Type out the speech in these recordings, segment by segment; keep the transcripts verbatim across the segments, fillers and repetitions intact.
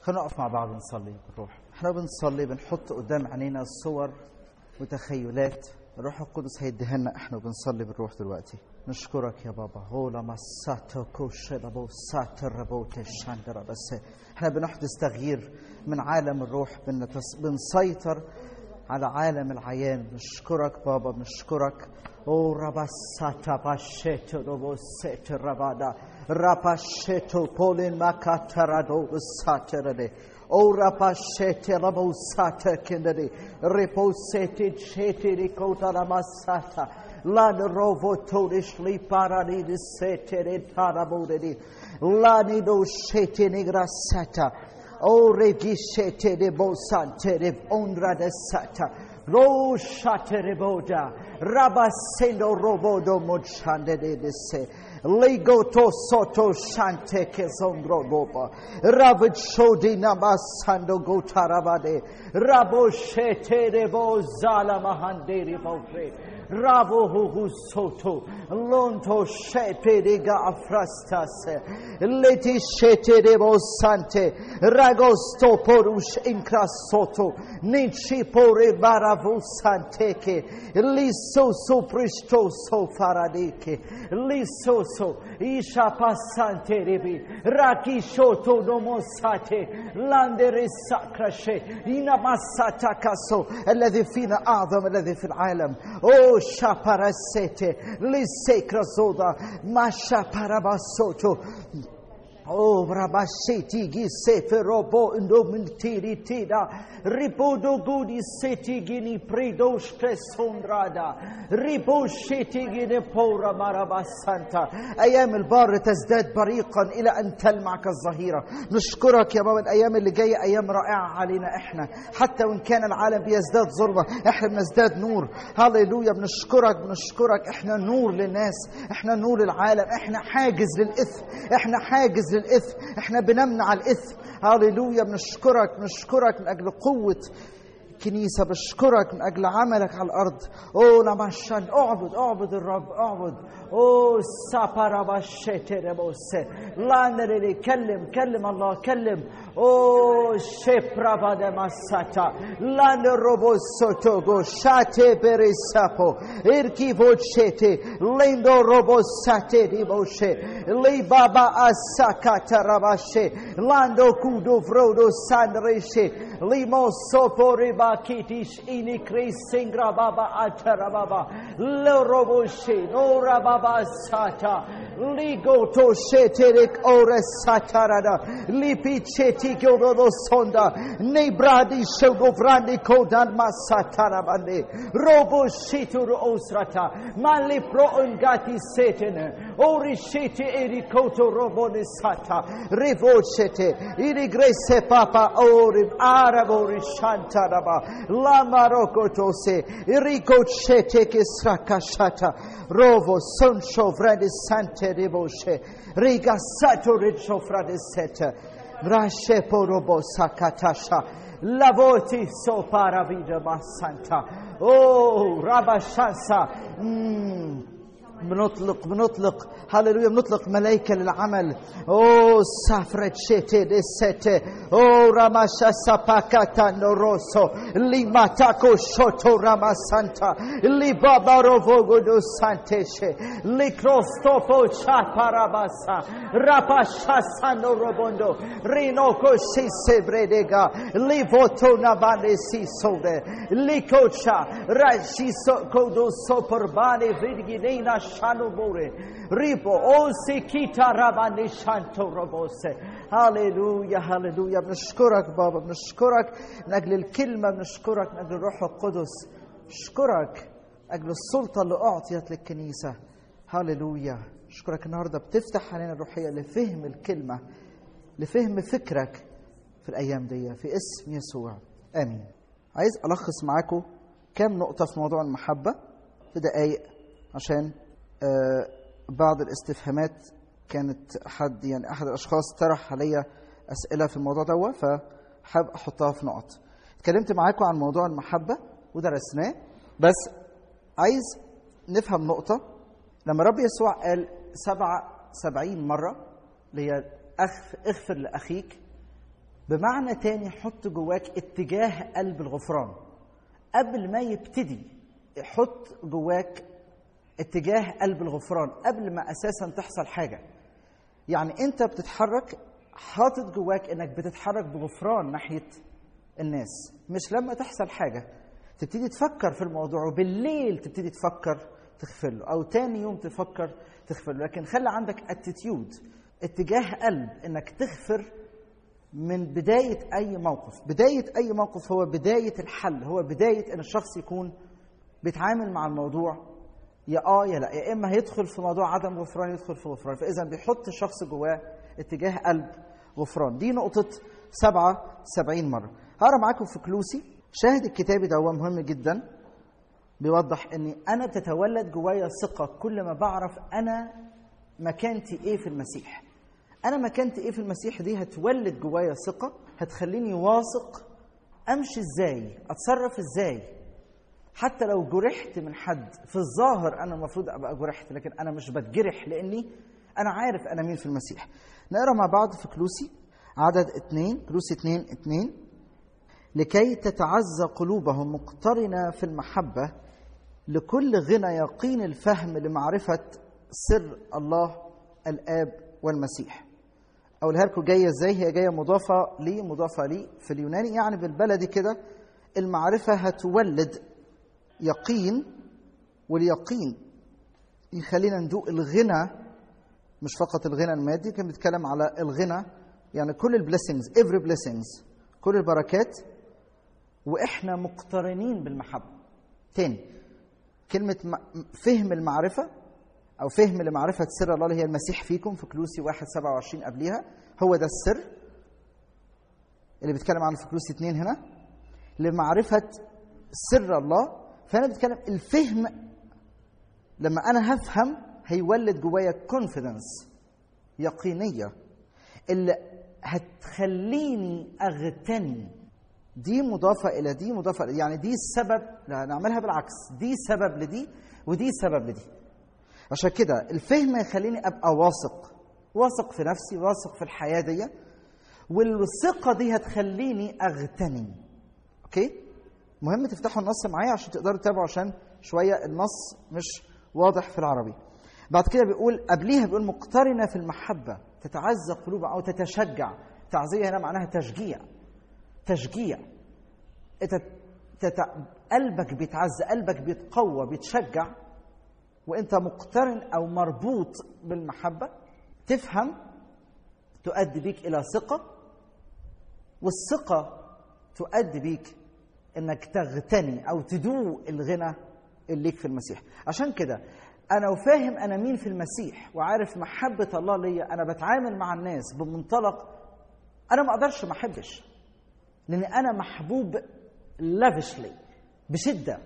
خلينا نقف مع بعض نصلي بالروح. احنا بنصلي بنحط قدام عينينا صور وتخيلات الروح القدس هيديها لنا احنا وبنصلي بالروح دلوقتي. نشكرك يا بابا. هولا مساتو كوشلابو ساتربوت الشاندرا. بس احنا بنحدث تغيير من عالم الروح، بنتس... بنسيطر على عالم العيان. نشكرك بابا، بنشكرك. او رباساتا باشيتو روبوسيت ربادا راباشيتو بولين ماكاترادو ساتردي او راباشيتي ربوساتا كندي ريبوسيتي شيتي ريكوتا رماساتا لان روفو توريش لي باراني دي سيتي دي تارابودي لاني دو شيتي نيغراساتا او ريجي شيتي دي بوسانتي دي اونرا دي ساتا Ro shatereboda rabasendo robodo mochande de dese lego to soto shante kezondro boba rabit shodi namasando gotarabade rabo shete rebo zala mahanderi botre rabo hu soto lonto shete riga afrastase leti shete rebo sante ragosto porush incrasoto nichi pore bara Santeke, liso so pristo so faradeke, liso so isha passante rebi, raki shoto nomosate, landere sacrashe, inamasata caso, الذي فينا أعظم الذي في العالم. أو شابرسته لسكر زودا ما شابرباسوتو. Oh, Rabasheti gisefe robo indomitiri tida ripodo gudi seti gini predo stresondrada ripo sheti gini pora marabasanta. أيام البار تزداد بريقا إلى أن تلمع كالظهيرة. نشكرك يا بابا. الأيام اللي جاية أيام رائعة علينا إحنا، حتى وإن كان العالم بيزداد ظلمة إحنا بنزداد نور. هاليلويا. بنشكرك بنشكرك. إحنا نور للناس، إحنا نور للعالم، إحنا حاجز للإثم، إحنا حاجز للإثم، احنا بنمنع الإثم. هاليلويا. بنشكرك بنشكرك من أجل قوة كنيسة، بشكرك من أجل عملك على الأرض. أوه نمشان. أعبد أعبد الرب أعبد. أوه سابراباشيتي ربوسي لانري. كلم كلم الله كلم. أوه شبرابا مساتا لان روبوسوتو غو شاتي بريسابو إركي بوشيتي ليندو روبوساتي ديبوشي لي بابا أساكاتا رباشي لاندو كودو فرودو سانريشي لي موسوبو ريباكيتيش إني كريسينغرا بابا أترا بابا لروبوشي نورا بابا ساتا ليغو توشيتيريك أورساتارada ليبيتشيتي كيورو سوندا نيبرادي شوغو فراني كودان مساتاراباندي روبو شيتور أوسراتا مالي برو انغاتي سيتن أوريشيتي إريكوتو روبوني ساتا ريفوشيتي إريغريسي بابا أوريب آرابوري شانتارابا لاماروكو توسي إريكوتشيتي كسراكا شاتا روفو سونشو فراني سانتي ريبوشي ريغا ساتو ريتشو فراني سيتا Brashe porobo sakatasha lavoti so paravida masanta. Oh rabashansa. بنطلق بنطلق هاليلويا. بنطلق ملائكة للعمل. أوه سافرت شتي دي ستي. أوه راماشا ساباكاتا نوروسو اللي ماتاكو شوتو راما سانتا اللي بابا روفوغو دو سانتيشي اللي كروستوبو شاباراباسا راباشا سانو روبوندو رينوكو شيسي بريديغا اللي فوتو ناباني سيسودي اللي كوتشا راشي سو كودو سوبرباني فيدغينينا Shanubore Ripo O Sikita Rabani Shanto Robose. هاليلويا هاليلويا. بنشكرك بابا، بنشكرك من أجل الكلمة، بنشكرك من أجل الروح القدس، بنشكرك أجل السلطة اللي أعطيت للكنيسة. هاليلويا. بنشكرك النهاردة بتفتح علينا الروحية لفهم الكلمة، لفهم فكرك في الأيام دي في اسم يسوع آمين. عايز ألخص معاكم كام نقطة في موضوع المحبة في دقايق، عشان آه بعض الاستفهامات كانت حد يعني أحد الأشخاص طرح عليا أسئلة في الموضوع ده، فحاب أحطها في نقط. اتكلمت معاكم عن موضوع المحبة ودرسناه، بس عايز نفهم نقطة. لما رب يسوع قال سبعة سبعين مرة اللي هي اغفر لأخيك، بمعنى تاني حط جواك اتجاه قلب الغفران. قبل ما يبتدي حط جواك اتجاه قلب الغفران قبل ما أساسا تحصل حاجة. يعني أنت بتتحرك حاطط جواك أنك بتتحرك بغفران ناحية الناس، مش لما تحصل حاجة تبتدي تفكر في الموضوع وبالليل تبتدي تفكر تغفر له، أو تاني يوم تفكر تغفر له. لكن خلي عندك اتيتيود، اتجاه قلب أنك تغفر من بداية أي موقف. بداية أي موقف هو بداية الحل، هو بداية أن الشخص يكون بيتعامل مع الموضوع يا آه يا لا، يا إما هيدخل في موضوع عدم غفران يدخل في غفران. فإذا بيحط الشخص جواه اتجاه قلب غفران. دي نقطة سبعة سبعين مرة. هقرأ معاكم في كلوسي. شاهد الكتابي ده هو مهم جدا، بيوضح أني أنا بتتولد جوايا ثقة كل ما بعرف أنا مكانتي إيه في المسيح. أنا مكانتي إيه في المسيح دي هتولد جوايا ثقة، هتخليني واثق أمشي إزاي، أتصرف إزاي. حتى لو جرحت من حد في الظاهر أنا المفروض أبقى جرحت، لكن أنا مش بتجرح لأني أنا عارف أنا مين في المسيح. نقرأ مع بعض في كلوسي عدد اتنين، كلوسي اتنين اتنين. لكي تتعزى قلوبهم مقترنة في المحبة لكل غنى يقين الفهم لمعرفة سر الله الآب والمسيح. أقولها لكم جاية إزاي؟ هي جاية مضافة لي مضافة لي في اليوناني، يعني بالبلدي كده المعرفة هتولد يقين، واليقين يخلينا ندوق الغنى، مش فقط الغنى المادي، كان بيتكلم على الغنى يعني كل البليسنجز، every blessings، كل البركات، وإحنا مقترنين بالمحبة. تاني كلمة فهم المعرفة أو فهم لمعرفة سر الله اللي هي المسيح فيكم في كلوسي واحد سبعة وعشرين قبليها، هو ده السر اللي بيتكلم عنه في كلوسي اتنين هنا، لمعرفة سر الله. فأنا بتكلم الفهم، لما أنا هفهم هيولد جوايا كونفيدنس، يقينية اللي هتخليني أغتني. دي مضافة إلى دي مضافة إلى، يعني دي السبب، لا نعملها بالعكس، دي سبب لدي ودي سبب لدي. عشان كده الفهم يخليني أبقى واثق، واثق في نفسي، واثق في الحياة دي، والثقة دي هتخليني أغتني. أوكي؟ مهم تفتحوا النص معايا عشان تقدروا تتابعوا، عشان شوية النص مش واضح في العربي. بعد كده بيقول قبليها بيقول مقترنة في المحبة تتعزى قلوبها أو تتشجع. تعزية هنا معناها تشجيع، تشجيع. تت... قلبك بيتعزى، قلبك بيتقوى، بيتشجع وانت مقترن او مربوط بالمحبة. تفهم تؤدي بيك الى ثقة، والثقة تؤدي بيك انك تغتني او تدوق الغنى اللي ليك في المسيح. عشان كده انا وفاهم انا مين في المسيح وعارف محبة الله ليا، انا بتعامل مع الناس بمنطلق انا ما اقدرش ما احبش، لان انا محبوب لافشلي، بشدة،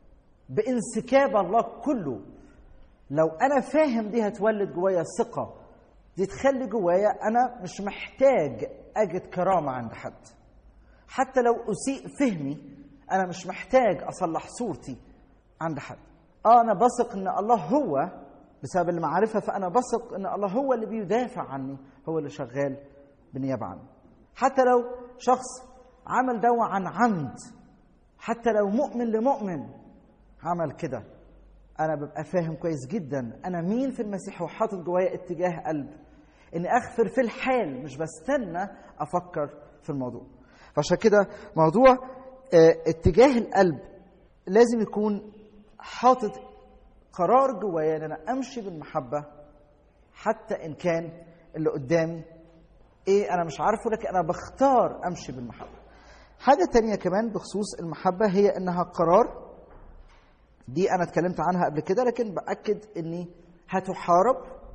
بانسكاب الله كله. لو انا فاهم دي هتولد جوايا ثقة، دي تخلي جوايا انا مش محتاج اجد كرامة عند حد. حتى لو اسيء فهمي انا مش محتاج اصلح صورتي عند حد. اه انا بثق ان الله هو، بسبب المعرفة فانا بثق ان الله هو اللي بيدافع عني، هو اللي شغال بالنيابة عني. حتى لو شخص عمل دوا عن عمد، حتى لو مؤمن لمؤمن عمل كده، أنا ببقى فاهم كويس جدا أنا مين في المسيح، وحاطط جوايا اتجاه قلب إني أغفر في الحال، مش بستنى أفكر في الموضوع. فعشان كده موضوع اه اتجاه القلب لازم يكون حاطط قرار جوايا إن أنا أمشي بالمحبة، حتى إن كان اللي قدامي إيه أنا مش عارفه، لكن أنا بختار أمشي بالمحبة. حاجة تانية كمان بخصوص المحبة هي إنها قرار. دي أنا اتكلمت عنها قبل كده، لكن بأكد إني هتحارب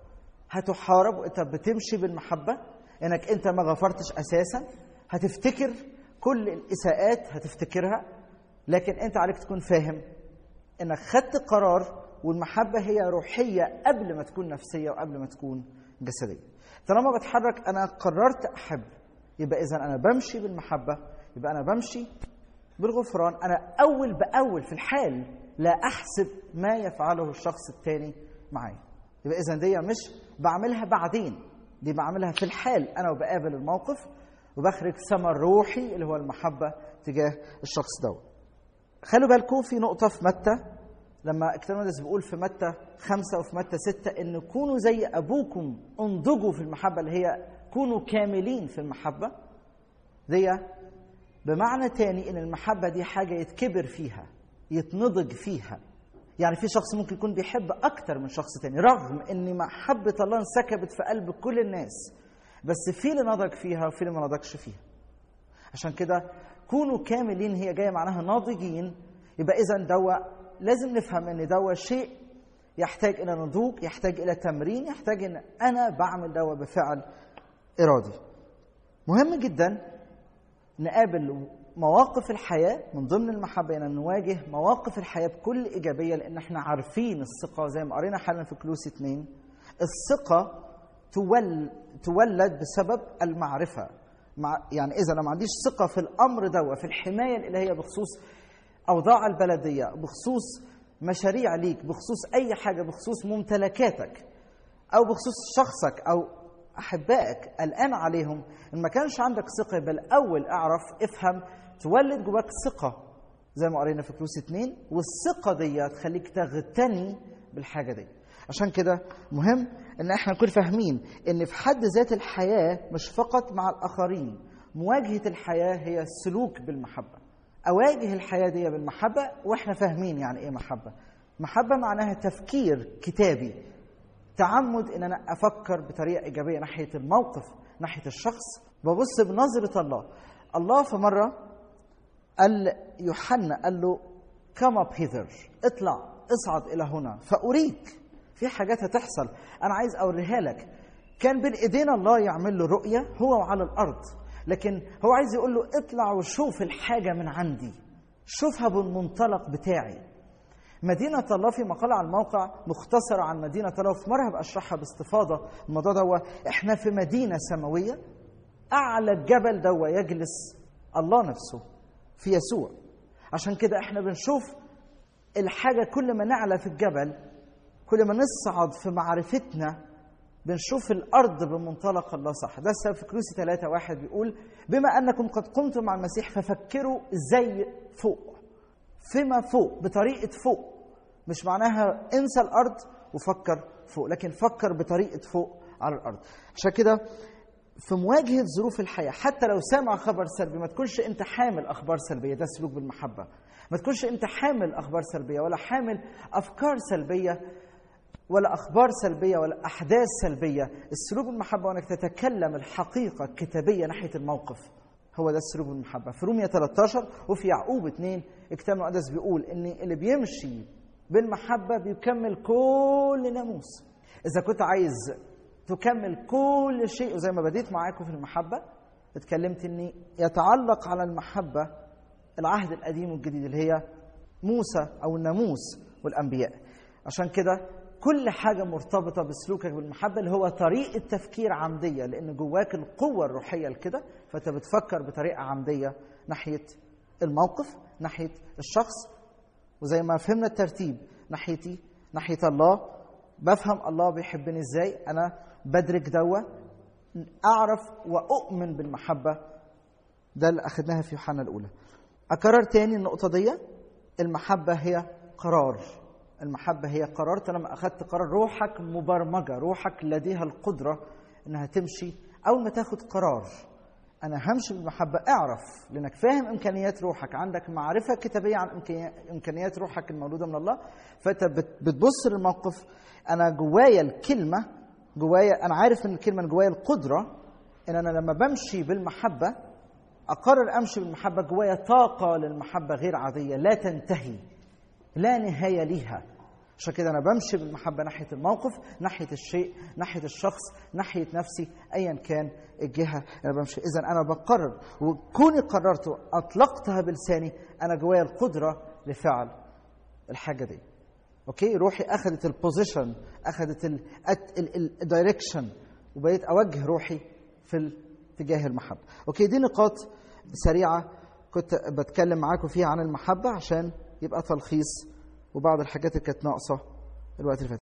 هتحارب وأنت بتمشي بالمحبة. إنك أنت ما غفرتش أساسا، هتفتكر كل الإساءات هتفتكرها، لكن أنت عليك تكون فاهم إنك خدت قرار، والمحبة هي روحية قبل ما تكون نفسية وقبل ما تكون جسدية. طالما بتحرك أنا قررت أحب، يبقى إذا أنا بمشي بالمحبة، يبقى أنا بمشي بالغفران. أنا أول بأول في الحال لا أحسب ما يفعله الشخص الثاني معي. يبقى إذن دي مش بعملها بعدين، دي بعملها في الحال أنا وبقابل الموقف، وبخرج ثمر روحي اللي هو المحبة تجاه الشخص ده. خلوا بالكم في نقطة في متى، لما الكتاب المقدس بيقول في متى خمسة وفي متى ستة إن كونوا زي أبوكم انضجوا في المحبة، اللي هي كونوا كاملين في المحبة دي. بمعنى تاني إن المحبة دي حاجة يتكبر فيها، يتنضج فيها. يعني في شخص ممكن يكون بيحب أكتر من شخص تاني رغم إن محبة الله انسكبت في قلب كل الناس، بس في اللي نضج فيها وفي اللي ما نضجش فيها. عشان كده كونوا كاملين هي جاية معناها ناضجين. يبقى إذن دوا لازم نفهم إن دوا شيء يحتاج إلى نضوج، يحتاج إلى تمرين، يحتاج إن أنا بعمل دوا بفعل إرادي. مهم جدا نقابل مواقف الحياة من ضمن المحبة، أن نواجه مواقف الحياة بكل إيجابية، لأن احنا عارفين الثقة زي ما قرينا حالا في كلوس اتنين. الثقة تول تولد بسبب المعرفة. مع يعني إذا أنا ما عنديش ثقة في الأمر ده، في الحماية الإلهية بخصوص أوضاع البلدية، بخصوص مشاريع ليك، بخصوص أي حاجة، بخصوص ممتلكاتك أو بخصوص شخصك أو أحبائك قلقان عليهم، إن ما كانش عندك ثقة بل أول أعرف افهم تولد جواك ثقة زي ما قرينا في كلوس اتنين، والثقة دي تخليك تغتني بالحاجة دي. عشان كده مهم إن احنا نكون فاهمين إن في حد ذات الحياة مش فقط مع الآخرين، مواجهة الحياة هي السلوك بالمحبة. أواجه الحياة دي بالمحبة وإحنا فاهمين يعني إيه محبة. محبة معناها تفكير كتابي، تعمد إن أنا أفكر بطريقة إيجابية ناحية الموقف، ناحية الشخص، ببص بنظرة الله. الله في مرة قال يوحنا، قال له come up hither، اطلع اصعد إلى هنا فأريك. في حاجات هتحصل أنا عايز أوريها لك. كان بين إيدينا الله يعمل له رؤية هو وعلى الأرض، لكن هو عايز يقول له اطلع وشوف الحاجة من عندي، شوفها بالمنطلق بتاعي. مدينة الله في مقالة على الموقع مختصرة عن مدينة الله، وفي مرة هبقى أشرحها باستفاضة. الموضوع ده هو إحنا في مدينة سماوية، أعلى الجبل ده يجلس الله نفسه في يسوع. عشان كده إحنا بنشوف الحاجة كل ما نعلى في الجبل، كل ما نصعد في معرفتنا بنشوف الأرض بمنطلق الله صح. ده السبب في كلوسي ثلاثة واحد بيقول بما أنكم قد قمتم مع المسيح ففكروا زي فوق، فيما فوق، بطريقة فوق. مش معناها انسى الأرض وفكر فوق، لكن فكر بطريقة فوق على الأرض. عشان كده في مواجهة ظروف الحياة حتى لو سامع خبر سلبي ما تكونش انت حامل أخبار سلبية. ده سلوك بالمحبة. ما تكونش انت حامل أخبار سلبية ولا حامل أفكار سلبية ولا أخبار سلبية ولا أحداث سلبية. السلوك بالمحبة وأنك تتكلم الحقيقة الكتابية ناحية الموقف، هو ده السلوك بالمحبة. في رومية ثلاثة عشر وفي يعقوب اثنين الكتاب المقدس بيقول إن اللي بيمشي بالمحبة بيكمل كل ناموس. إذا كنت عايز تكمل كل شيء، وزي ما بديت معاكم في المحبة اتكلمت إن يتعلق على المحبة العهد القديم والجديد اللي هي موسى أو الناموس والأنبياء. عشان كده كل حاجة مرتبطة بسلوكك بالمحبة اللي هو طريقة تفكير عمدية، لأن جواك القوة الروحية لكده، فأنت بتفكر بطريقة عمدية ناحية الموقف، ناحية الشخص. وزي ما فهمنا الترتيب ناحيتي ناحية الله، بفهم الله بيحبني إزاي، أنا بدرك دوا، أعرف وأؤمن بالمحبة. ده اللي أخذناها في يوحنا الأولى. أكرر تاني النقطة دي، المحبة هي قرار. المحبة هي قرار. طالما أخذت قرار، روحك مبرمجة، روحك لديها القدرة أنها تمشي. أول ما تاخد قرار أنا همشي بالمحبة، أعرف لأنك فاهم إمكانيات روحك، عندك معرفة كتابية عن إمكانيات روحك المولودة من الله، فأنت بتبص للموقف. أنا جوايا الكلمة، جوايا أنا عارف أن الكلمة جوايا القدرة أن أنا لما بمشي بالمحبة أقرر أمشي بالمحبة. جوايا طاقة للمحبة غير عادية لا تنتهي، لا نهاية ليها. عشان كده أنا بمشي بالمحبة ناحية الموقف، ناحية الشيء، ناحية الشخص، ناحية نفسي، أيا كان الجهة أنا بمشي. إذن أنا بقرر، وكوني قررت وأطلقتها بلساني أنا جوايا القدرة لفعل الحاجة دي. أوكي، روحي أخذت البوزيشن، أخذت الدايركشن، وبقيت أوجه روحي في اتجاه المحبة. أوكي، دي نقاط سريعة كنت بتكلم معاكم فيها عن المحبة عشان يبقى تلخيص وبعض الحاجات اللي كانت ناقصة الوقت اللي فات.